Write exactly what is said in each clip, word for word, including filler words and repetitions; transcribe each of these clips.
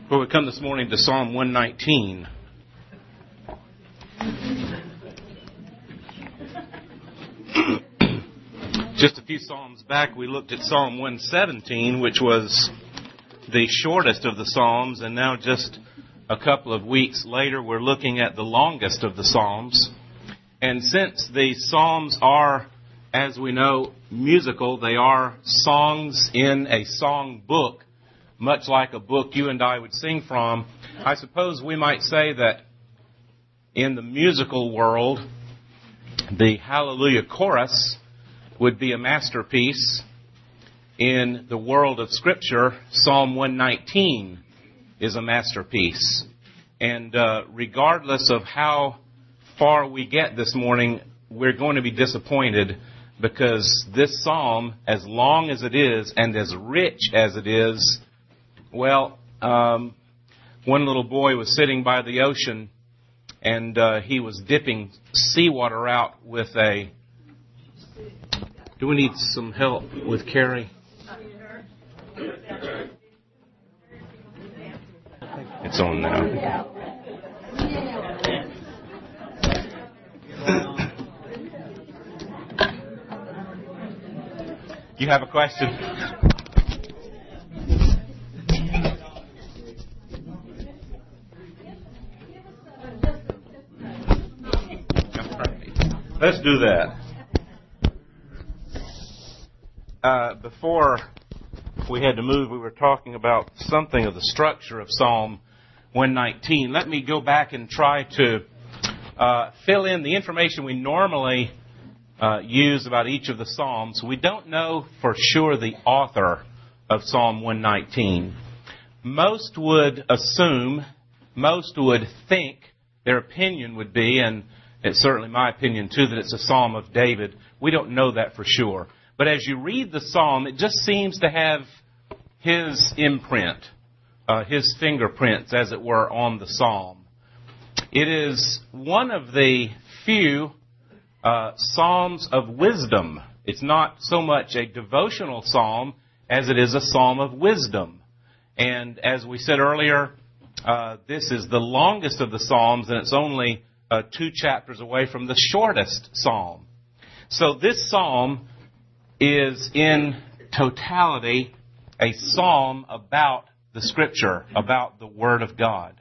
Well, we come this morning to Psalm one nineteen. Just a few Psalms back, we looked at Psalm one seventeen, which was the shortest of the Psalms, and now just a couple of weeks later, we're looking at the longest of the Psalms. And since the Psalms are, as we know, musical, they are songs in a song book, much like a book you and I would sing from. I suppose we might say that in the musical world, the Hallelujah Chorus would be a masterpiece. In the world of Scripture, Psalm one nineteen is a masterpiece. And uh, regardless of how far we get this morning, we're going to be disappointed, because this psalm, as long as it is and as rich as it is, well, um, one little boy was sitting by the ocean, and uh, he was dipping seawater out with a... Do we need some help with Carrie? It's on now. You have a question? Let's do that. Uh, before we had to move, we were talking about something of the structure of Psalm one nineteen. Let me go back and try to uh, fill in the information we normally uh, use about each of the Psalms. We don't know for sure the author of Psalm one nineteen. Most would assume, most would think, their opinion would be, and it's certainly my opinion too, that it's a Psalm of David. We don't know that for sure. But as you read the Psalm, it just seems to have his imprint, uh, his fingerprints, as it were, on the Psalm. It is one of the few uh, Psalms of wisdom. It's not so much a devotional Psalm as it is a Psalm of wisdom. And as we said earlier, uh, this is the longest of the Psalms, and it's only uh, two chapters away from the shortest Psalm. So this Psalm is in totality a psalm about the Scripture, about the Word of God.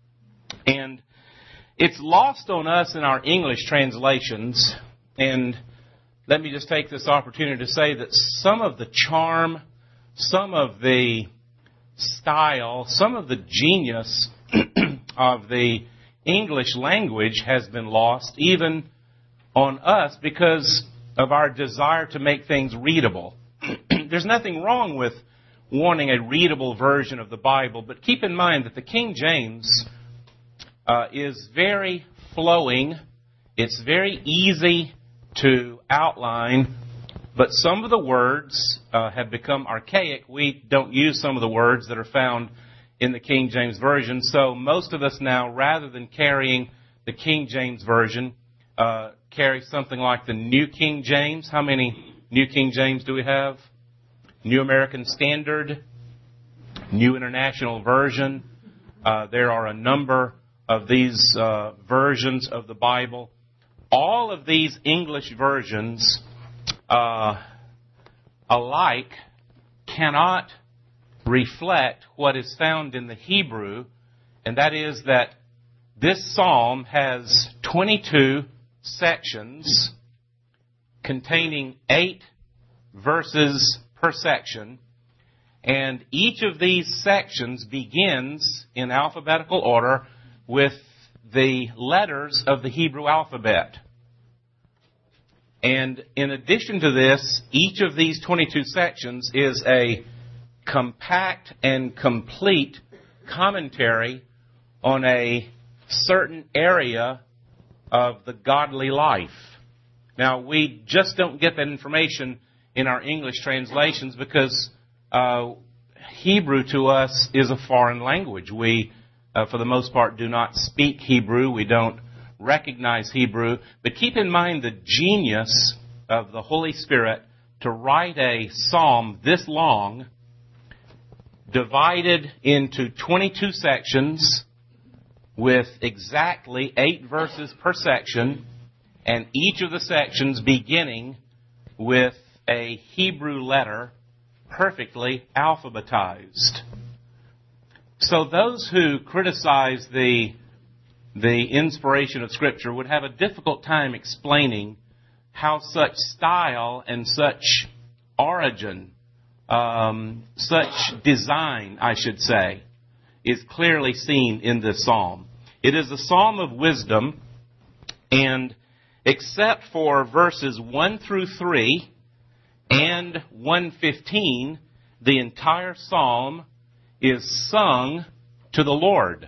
And it's lost on us in our English translations, and let me just take this opportunity to say that some of the charm, some of the style, some of the genius of the English language has been lost, even on us, because of our desire to make things readable. There's nothing wrong with wanting a readable version of the Bible, but keep in mind that the King James uh, is very flowing. It's very easy to outline, but some of the words uh, have become archaic. We don't use some of the words that are found in the King James Version, so most of us now, rather than carrying the King James Version, uh, carry something like the New King James. How many New King James do we have? New American Standard, New International Version. Uh, there are a number of these uh, versions of the Bible. All of these English versions uh, alike cannot reflect what is found in the Hebrew, and that is that this psalm has twenty-two sections containing eight verses per section, and each of these sections begins in alphabetical order with the letters of the Hebrew alphabet. And in addition to this, each of these twenty-two sections is a compact and complete commentary on a certain area of the godly life. Now, we just don't get that information in our English translations because uh, Hebrew to us is a foreign language. We, uh, for the most part, do not speak Hebrew. We don't recognize Hebrew. But keep in mind the genius of the Holy Spirit to write a psalm this long divided into twenty-two sections with exactly eight verses per section, and each of the sections beginning with a Hebrew letter perfectly alphabetized. So those who criticize the, the inspiration of Scripture would have a difficult time explaining how such style and such origin, um, such design, I should say, is clearly seen in this psalm. It is a psalm of wisdom, and except for verses one through three and one fifteen, the entire psalm is sung to the Lord.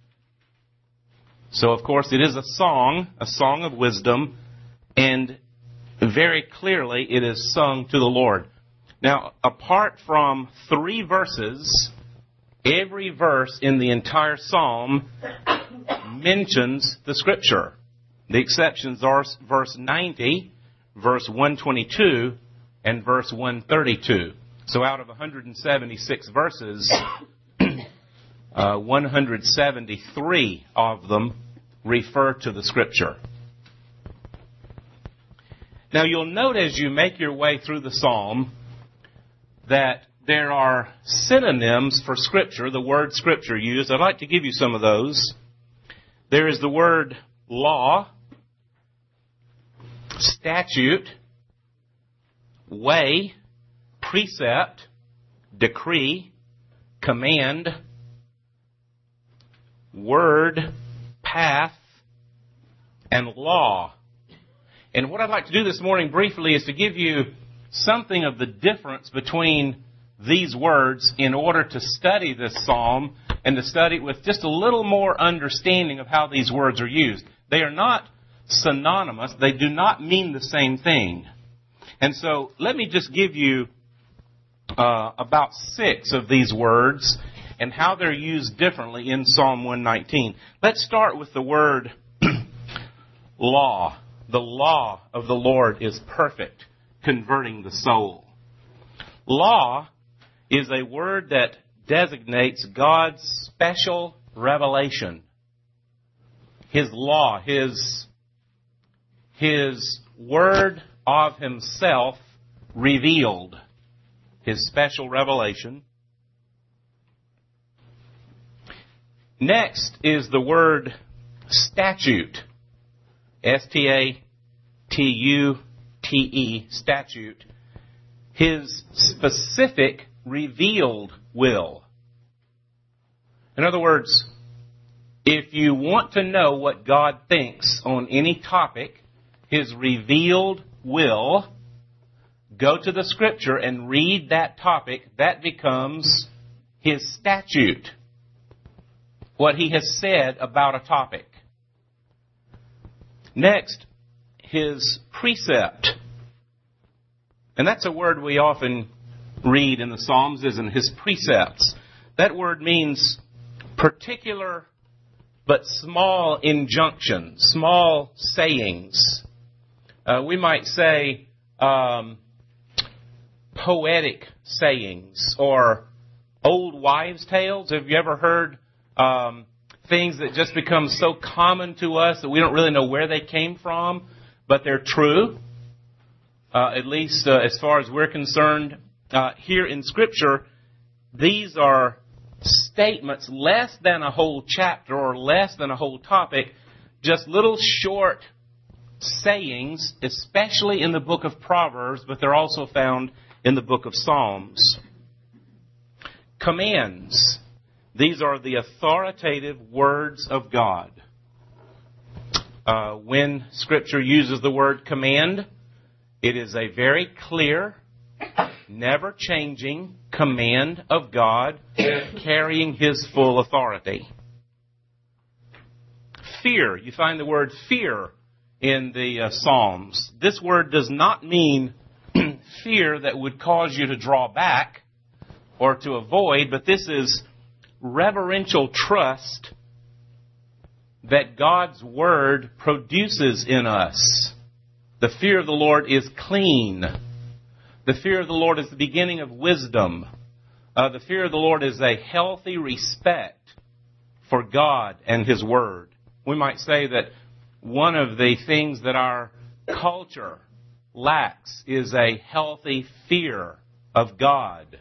So, of course, it is a song, a song of wisdom, and very clearly it is sung to the Lord. Now, apart from three verses, every verse in the entire psalm mentions the Scripture. The exceptions are verse ninety, verse one twenty-two, and verse one thirty-two. So out of one hundred seventy-six verses, uh, one hundred seventy-three of them refer to the Scripture. Now you'll note as you make your way through the psalm that there are synonyms for Scripture, the word Scripture used. I'd like to give you some of those. There is the word law, statute, way, precept, decree, command, word, path, and law. And what I'd like to do this morning briefly is to give you something of the difference between these words in order to study this psalm and to study it with just a little more understanding of how these words are used. They are not synonymous. They do not mean the same thing. And so let me just give you uh, about six of these words and how they're used differently in Psalm one nineteen. Let's start with the word law. The law of the Lord is perfect, converting the soul. Law is a word that designates God's special revelation. His law, His, His word of Himself revealed. His special revelation. Next is the word statute. S T A T U T E, statute. His specific revealed will. In other words, if you want to know what God thinks on any topic, His revealed will, go to the Scripture and read that topic. That becomes His statute. What He has said about a topic. Next, His precept. And that's a word we often read in the Psalms, isn't His precepts. That word means particular but small injunctions, small sayings. Uh, we might say um, poetic sayings or old wives' tales. Have you ever heard um, things that just become so common to us that we don't really know where they came from, but they're true, uh, at least uh, as far as we're concerned. Uh, here in Scripture, these are statements less than a whole chapter or less than a whole topic, just little short sayings, especially in the book of Proverbs, but they're also found in the book of Psalms. Commands. These are the authoritative words of God. Uh, when Scripture uses the word command, it is a very clear, never changing command of God carrying His full authority. Fear. You find the word fear in the uh, Psalms. This word does not mean fear that would cause you to draw back or to avoid, but this is reverential trust that God's Word produces in us. The fear of the Lord is clean. The fear of the Lord is the beginning of wisdom. Uh, the fear of the Lord is a healthy respect for God and His Word. We might say that one of the things that our culture lacks is a healthy fear of God.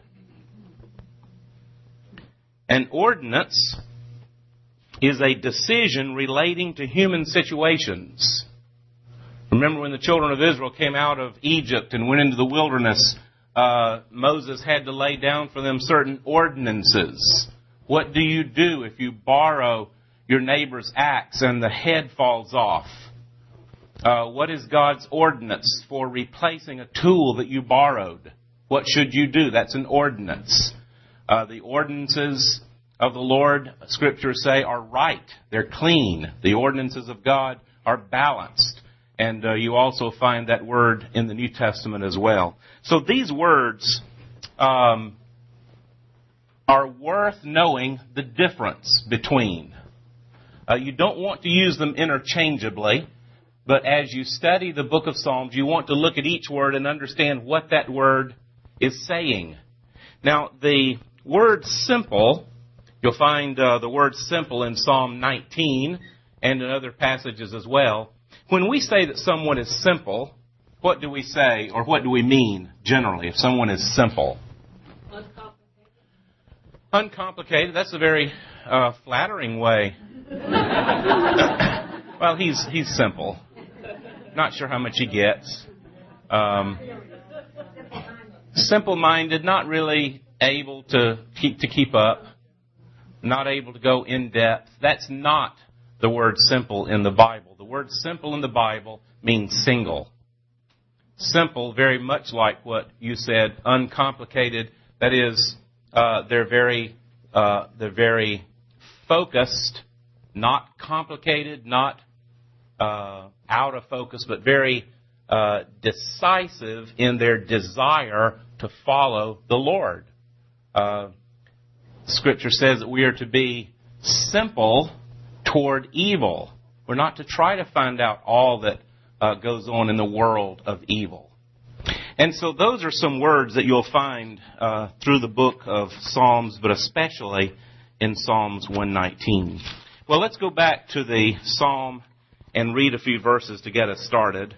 An ordinance is a decision relating to human situations. Remember when the children of Israel came out of Egypt and went into the wilderness, uh, Moses had to lay down for them certain ordinances. What do you do if you borrow your neighbor's axe and the head falls off? Uh, what is God's ordinance for replacing a tool that you borrowed? What should you do? That's an ordinance. Uh, the ordinances of the Lord, Scriptures say, are right. They're clean. The ordinances of God are balanced. And uh, you also find that word in the New Testament as well. So these words um, are worth knowing the difference between. Uh, you don't want to use them interchangeably, but as you study the book of Psalms, you want to look at each word and understand what that word is saying. Now, the word simple, you'll find uh, the word simple in Psalm nineteen and in other passages as well. When we say that someone is simple, what do we say, or what do we mean generally if someone is simple? Uncomplicated. Uncomplicated, that's a very uh, flattering way. Well, he's he's simple. Not sure how much he gets. Um, simple-minded, not really able to keep to keep up, not able to go in depth. That's not the word simple in the Bible. The word simple in the Bible means single. Simple, very much like what you said, uncomplicated. That is, uh, they're very uh, they're very focused, not complicated, not uh, out of focus, but very uh, decisive in their desire to follow the Lord. Uh, Scripture says that we are to be simple toward evil. We're not to try to find out all that uh, goes on in the world of evil. And so those are some words that you'll find uh, through the book of Psalms, but especially in Psalms one nineteen. Well, let's go back to the Psalm and read a few verses to get us started.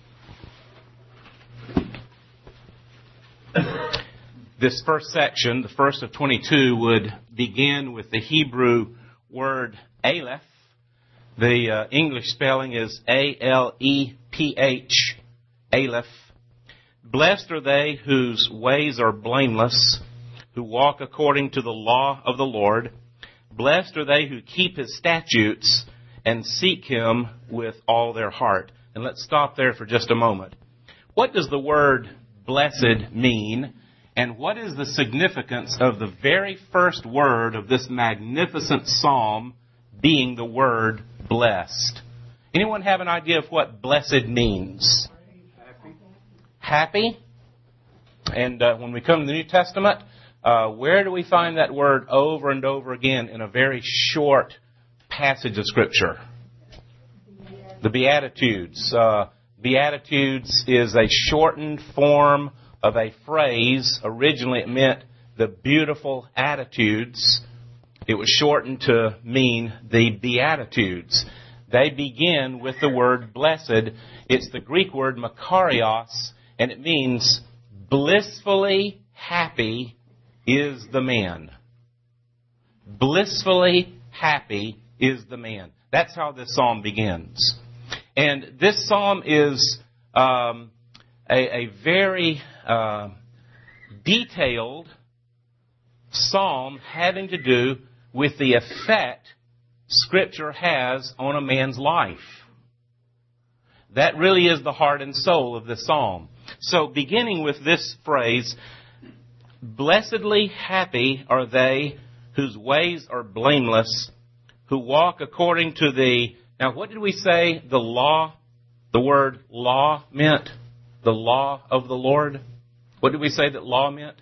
This first section, the first of twenty-two, would begin with the Hebrew word Aleph. The uh, English spelling is A L E P H, Aleph. Blessed are they whose ways are blameless, who walk according to the law of the Lord. Blessed are they who keep His statutes and seek Him with all their heart. And let's stop there for just a moment. What does the word blessed mean? And what is the significance of the very first word of this magnificent psalm being the word blessed? Anyone have an idea of what blessed means? Happy. Happy? And uh, when we come to the New Testament, uh, where do we find that word over and over again in a very short passage of Scripture? The Beatitudes. Uh, Beatitudes is a shortened form of a phrase. Originally it meant the beautiful attitudes. It was shortened to mean the Beatitudes. They begin with the word blessed. It's the Greek word makarios, and it means blissfully happy is the man. Blissfully happy is the man. That's how this psalm begins. And this psalm is um, a, a very uh, detailed psalm having to do with the effect Scripture has on a man's life. That really is the heart and soul of the psalm. So beginning with this phrase, blessedly happy are they whose ways are blameless, who walk according to the... Now, what did we say the law, the word law meant? The law of the Lord? What did we say that law meant?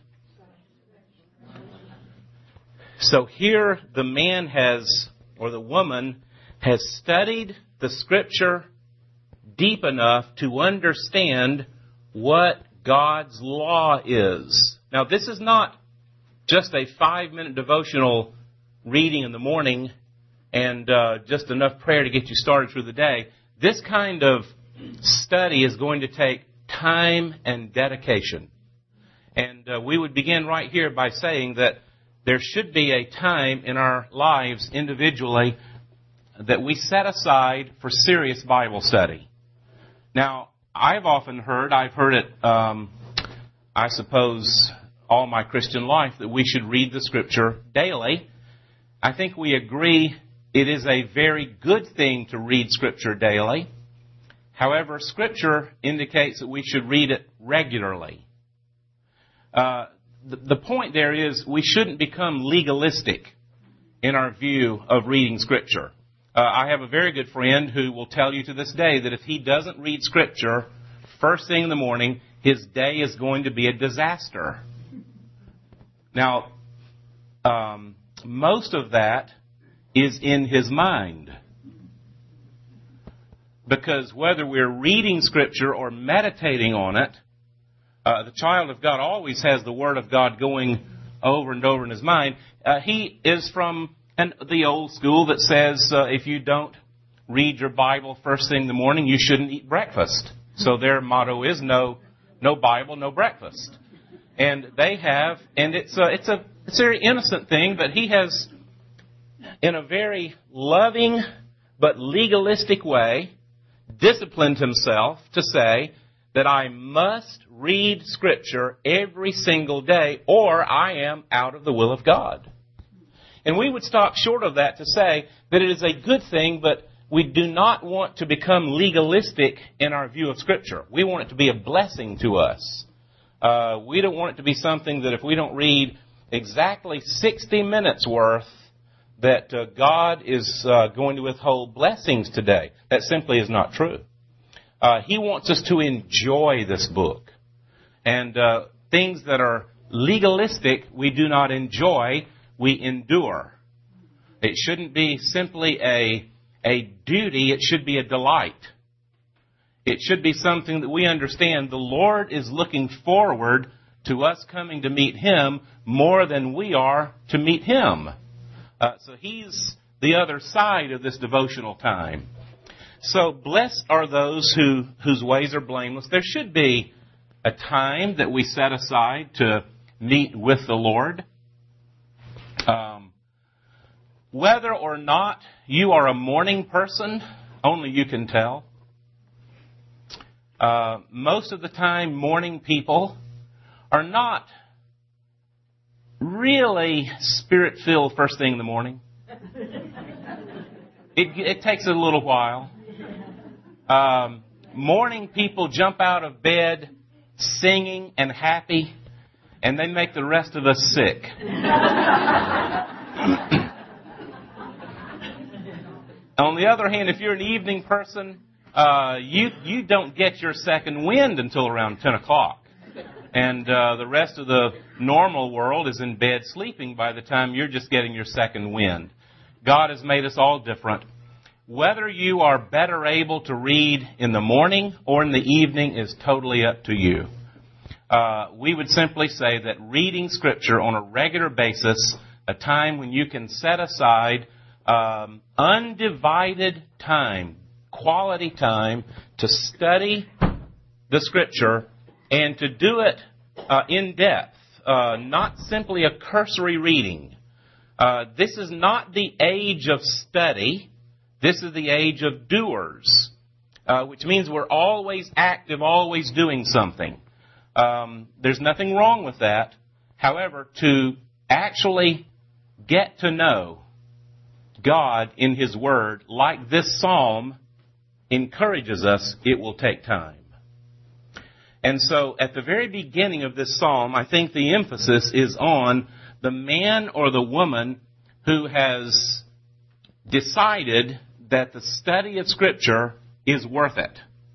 So here the man has, or the woman, has studied the Scripture deep enough to understand what God's law is. Now, this is not just a five-minute devotional reading in the morning and uh, just enough prayer to get you started through the day. This kind of study is going to take time and dedication. And uh, we would begin right here by saying that there should be a time in our lives individually that we set aside for serious Bible study. Now, I've often heard, I've heard it, um, I suppose, all my Christian life, that we should read the Scripture daily. I think we agree it is a very good thing to read Scripture daily. However, Scripture indicates that we should read it regularly. Uh, the, the point there is we shouldn't become legalistic in our view of reading Scripture. Uh, I have a very good friend who will tell you to this day that if he doesn't read Scripture first thing in the morning, his day is going to be a disaster. Now, um, most of that is in his mind. Because whether we're reading Scripture or meditating on it, uh, the child of God always has the Word of God going over and over in his mind. Uh, he is from an, the old school that says uh, if you don't read your Bible first thing in the morning, you shouldn't eat breakfast. So their motto is no, no Bible, no breakfast. And they have, and it's a, it's a, it's a very innocent thing, but he has, in a very loving but legalistic way, disciplined himself to say that I must read Scripture every single day or I am out of the will of God. And we would stop short of that to say that it is a good thing, but we do not want to become legalistic in our view of Scripture. We want it to be a blessing to us. Uh, we don't want it to be something that if we don't read exactly sixty minutes worth, that uh, God is uh, going to withhold blessings today. That simply is not true. Uh, he wants us to enjoy this book. And uh, things that are legalistic, we do not enjoy, we endure. It shouldn't be simply a, a duty, it should be a delight. It should be something that we understand the Lord is looking forward to us coming to meet Him more than we are to meet Him. Uh, so He's the other side of this devotional time. So blessed are those who whose ways are blameless. There should be a time that we set aside to meet with the Lord. Um, whether or not you are a morning person, only you can tell. Uh, most of the time, morning people are not really Spirit-filled first thing in the morning. It, it takes a little while. Um, morning people jump out of bed singing and happy, and they make the rest of us sick. On the other hand, if you're an evening person, uh, you you don't get your second wind until around ten o'clock. And uh, the rest of the normal world is in bed sleeping by the time you're just getting your second wind. God has made us all different. Whether you are better able to read in the morning or in the evening is totally up to you. Uh, we would simply say that reading Scripture on a regular basis, a time when you can set aside um, undivided time, quality time to study the Scripture and to do it uh, in depth, uh, not simply a cursory reading. Uh, this is not the age of study. This is the age of doers, uh, which means we're always active, always doing something. Um, there's nothing wrong with that. However, to actually get to know God in His Word, like this psalm encourages us, it will take time. And so at the very beginning of this psalm, I think the emphasis is on the man or the woman who has decided that the study of Scripture is worth it.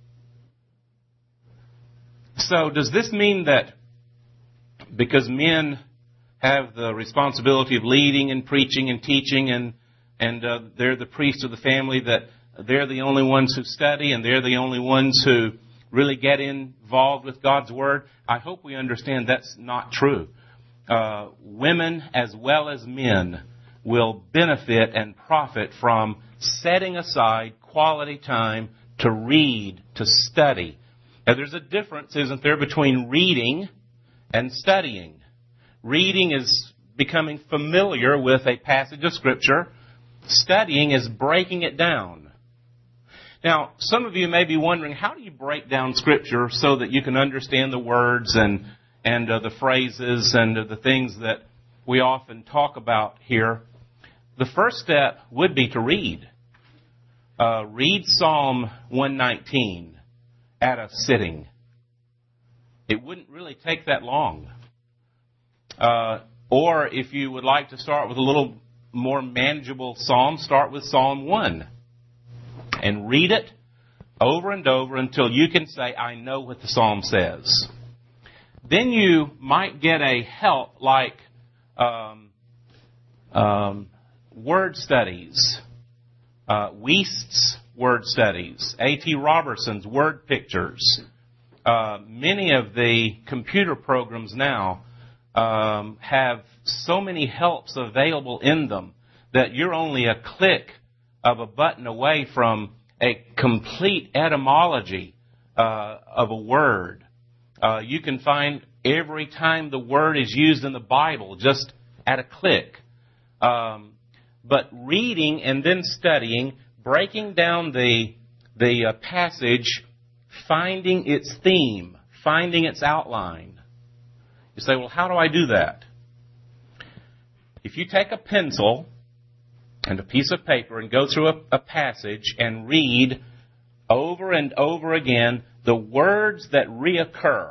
So does this mean that because men have the responsibility of leading and preaching and teaching and, and uh, they're the priests of the family, that they're the only ones who study and they're the only ones who really get involved with God's Word? I hope we understand that's not true. uh, women as well as men will benefit and profit from setting aside quality time to read, to study. Now, there's a difference, isn't there, between reading and studying. Reading is becoming familiar with a passage of Scripture. Studying is breaking it down. Now, some of you may be wondering, how do you break down Scripture so that you can understand the words and and uh, the phrases and uh, the things that we often talk about here? The first step would be to read. Uh, read Psalm one nineteen at a sitting. It wouldn't really take that long. Uh, or if you would like to start with a little more manageable psalm, start with Psalm one. And read it over and over until you can say, I know what the psalm says. Then you might get a help like um, um, word studies, uh, Wuest's word studies, A T Robertson's word pictures. Uh, many of the computer programs now um, have so many helps available in them that you're only a click of a button away from a complete etymology uh, of a word. Uh, you can find every time the word is used in the Bible just at a click. Um, but reading and then studying, breaking down the the uh, passage, finding its theme, finding its outline. You say, well, how do I do that? If you take a pencil and a piece of paper and go through a, a passage and read over and over again the words that reoccur,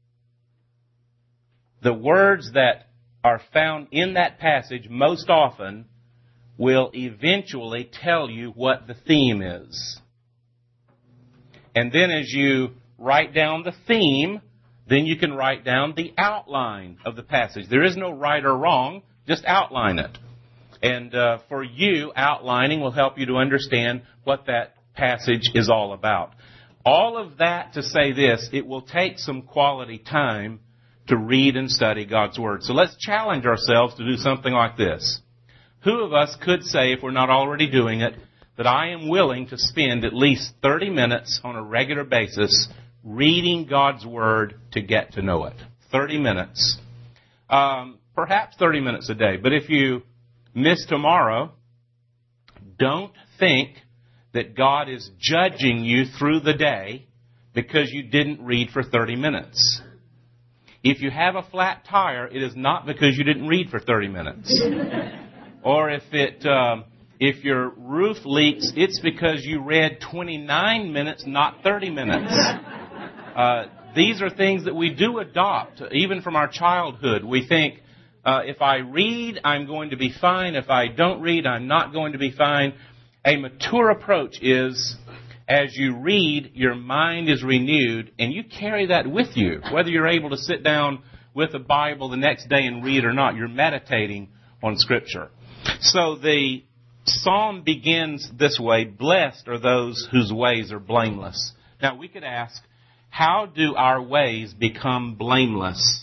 the words that are found in that passage most often will eventually tell you what the theme is. And then as you write down the theme, then you can write down the outline of the passage. There is no right or wrong, just outline it. And uh, for you, outlining will help you to understand what that passage is all about. All of that to say this, it will take some quality time to read and study God's Word. So let's challenge ourselves to do something like this. Who of us could say, if we're not already doing it, that I am willing to spend at least thirty minutes on a regular basis reading God's Word to get to know it? thirty minutes. Um, perhaps thirty minutes a day. But if you miss tomorrow, don't think that God is judging you through the day because you didn't read for thirty minutes. If you have a flat tire, it is not because you didn't read for thirty minutes. Or if it, um, if your roof leaks, it's because you read twenty-nine minutes, not thirty minutes. Uh, these are things that we do adopt, even from our childhood. We think, Uh, if I read, I'm going to be fine. If I don't read, I'm not going to be fine. A mature approach is, as you read, your mind is renewed, and you carry that with you. Whether you're able to sit down with a Bible the next day and read or not, you're meditating on Scripture. So the psalm begins this way: blessed are those whose ways are blameless. Now, we could ask, how do our ways become blameless?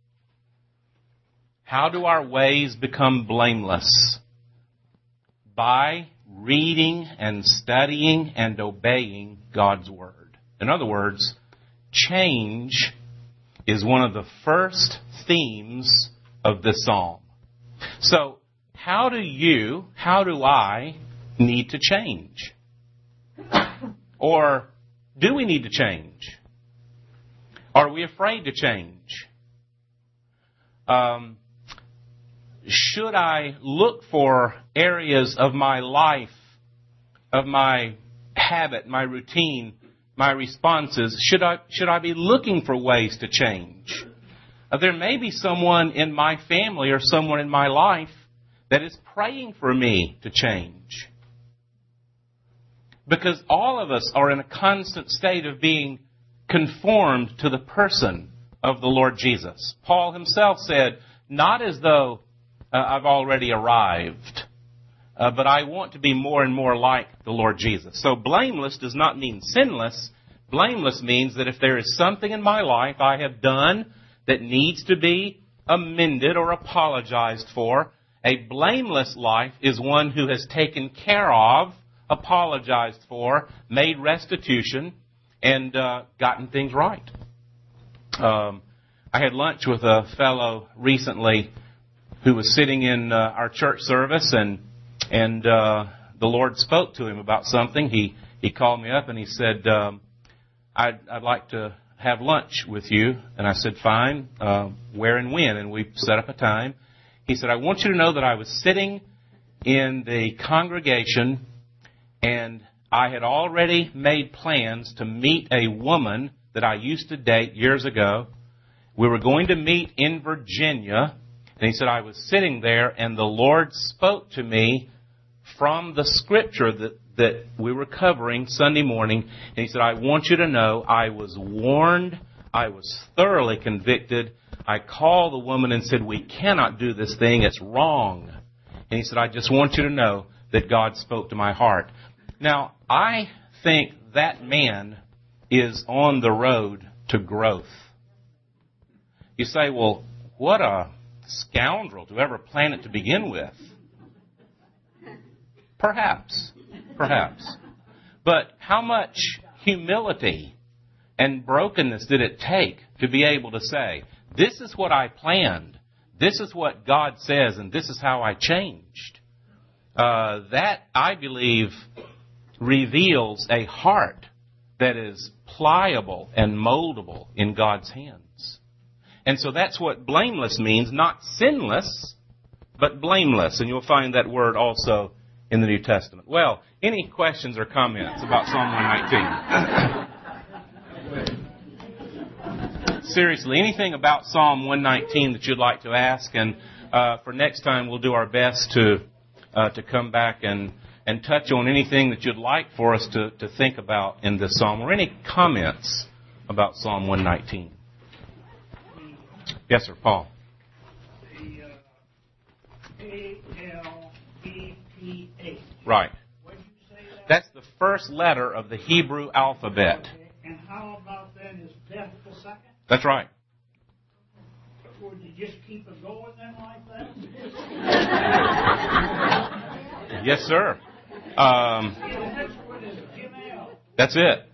How do our ways become blameless? By reading and studying and obeying God's Word. In other words, change is one of the first themes of this psalm. So, how do you, how do I need to change? Or do we need to change? Are we afraid to change? Um... Should I look for areas of my life, of my habit, my routine, my responses? Should I, should I be looking for ways to change? Uh, there may be someone in my family or someone in my life that is praying for me to change. Because all of us are in a constant state of being conformed to the person of the Lord Jesus. Paul himself said, not as though Uh, I've already arrived, uh, but I want to be more and more like the Lord Jesus. So blameless does not mean sinless. Blameless means that if there is something in my life I have done that needs to be amended or apologized for. A blameless life is one who has taken care of, apologized for, made restitution, and uh, gotten things right. Um, I had lunch with a fellow recently who was sitting in uh, our church service, and and uh, the Lord spoke to him about something. He he called me up and he said, um, I'd, I'd like to have lunch with you. And I said, fine, uh, where and when? And we set up a time. He said, I want you to know that I was sitting in the congregation and I had already made plans to meet a woman that I used to date years ago. We were going to meet in Virginia. And he said, I was sitting there and the Lord spoke to me from the scripture that, that we were covering Sunday morning. And he said, I want you to know I was warned. I was thoroughly convicted. I called the woman and said, we cannot do this thing. It's wrong. And he said, I just want you to know that God spoke to my heart. Now, I think that man is on the road to growth. You say, well, what a scoundrel to ever plan it to begin with. Perhaps. Perhaps. But how much humility and brokenness did it take to be able to say, this is what I planned, this is what God says, and this is how I changed? Uh, that, I believe, reveals a heart that is pliable and moldable in God's hands. And so that's what blameless means, not sinless, but blameless. And you'll find that word also in the New Testament. Well, any questions or comments about Psalm one nineteen? Seriously, anything about Psalm one nineteen that you'd like to ask? And uh, for next time, we'll do our best to uh, to come back and, and touch on anything that you'd like for us to, to think about in this psalm, or any comments about Psalm one nineteen. Yes, sir, Paul. The uh, A L E P H. Right. What did you say that? That's the first letter of the Hebrew alphabet. Okay. And how about then is death the second? That's right. Would you just keep it going then like that? Yes, sir. Um, Yeah, the next one is Jim L. that's it.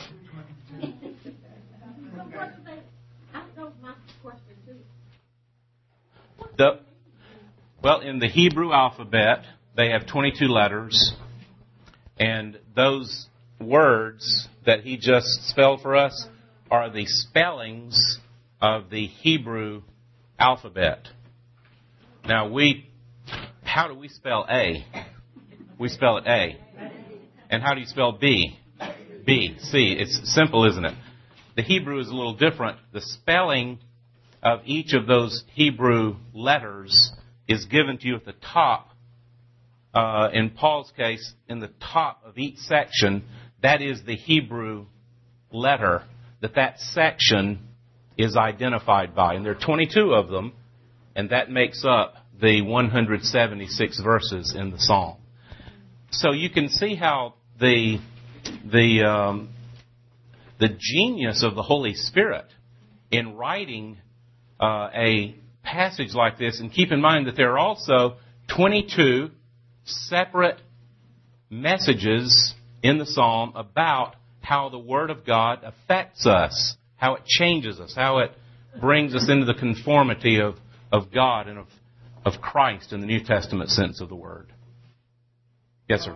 The, well, in the Hebrew alphabet, they have twenty-two letters, and those words that he just spelled for us are the spellings of the Hebrew alphabet. Now, we, how do we spell A? We spell it A. And how do you spell B? B. See, it's simple, isn't it? The Hebrew is a little different. The spelling of each of those Hebrew letters is given to you at the top. Uh, in Paul's case, in the top of each section, that is the Hebrew letter that that section is identified by. And there are twenty-two of them, and that makes up the one hundred seventy-six verses in the psalm. So you can see how the the um, the genius of the Holy Spirit in writing uh, a passage like this, and keep in mind that there are also twenty-two separate messages in the psalm about how the Word of God affects us, how it changes us, how it brings us into the conformity of, of God and of, of Christ in the New Testament sense of the word. Yes, sir. Uh,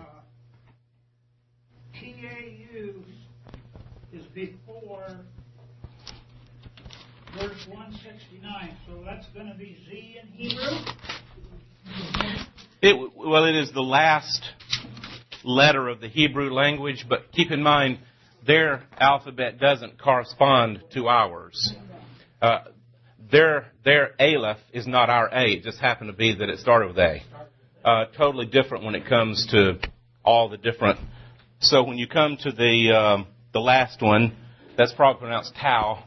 T A U is before verse one sixty-nine, so that's going to be Z in Hebrew? It, well, it is the last letter of the Hebrew language, but keep in mind, their alphabet doesn't correspond to ours. Uh, their their Aleph is not our A. It just happened to be that it started with A. Uh, totally different when it comes to all the different. So when you come to the um, the last one, that's probably pronounced Tau.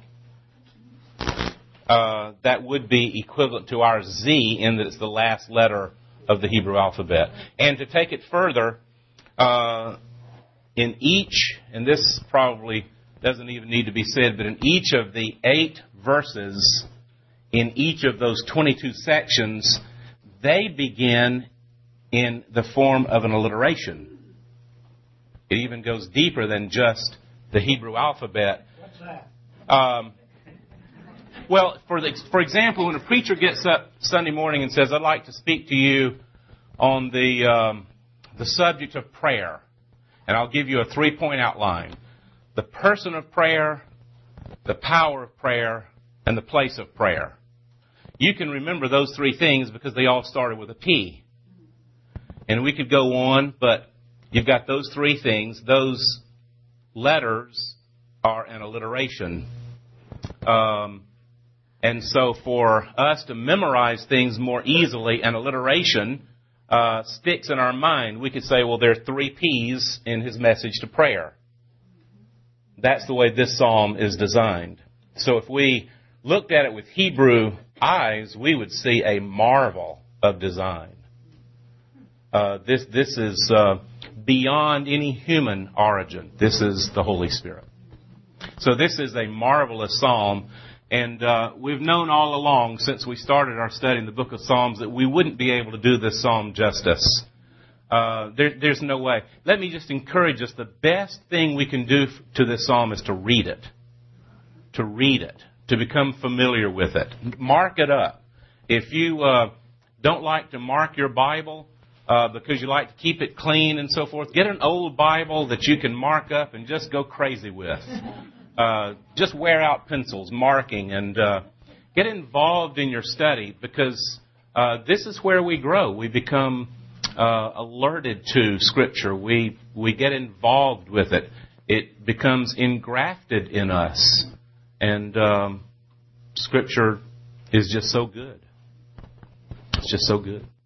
Uh, that would be equivalent to our Z in that it's the last letter of the Hebrew alphabet. And to take it further, uh, in each, and this probably doesn't even need to be said, but in each of the eight verses in each of those twenty-two sections, they begin in the form of an alliteration. It even goes deeper than just the Hebrew alphabet. What's that? Um, well, for the, for example, when a preacher gets up Sunday morning and says, "I'd like to speak to you on the um, the subject of prayer," and I'll give you a three-point outline: the person of prayer, the power of prayer, and the place of prayer. You can remember those three things because they all started with a P. And we could go on, but you've got those three things. Those letters are an alliteration. Um, and so for us to memorize things more easily, an alliteration uh, sticks in our mind. We could say, well, there are three P's in his message to prayer. That's the way this psalm is designed. So if we looked at it with Hebrew eyes, we would see a marvel of design. Uh, this this is uh, beyond any human origin. This is the Holy Spirit. So this is a marvelous psalm, and uh, we've known all along since we started our study in the book of Psalms that we wouldn't be able to do this psalm justice. Uh, there, there's no way. Let me just encourage us. The best thing we can do to this psalm is to read it. To read it. To become familiar with it. Mark it up. If you uh, don't like to mark your Bible uh, because you like to keep it clean and so forth, get an old Bible that you can mark up and just go crazy with. Uh, just wear out pencils, marking, and uh, get involved in your study because uh, this is where we grow. We become uh, alerted to Scripture. We we get involved with it. It becomes engrafted in us. And um, Scripture is just so good. It's just so good.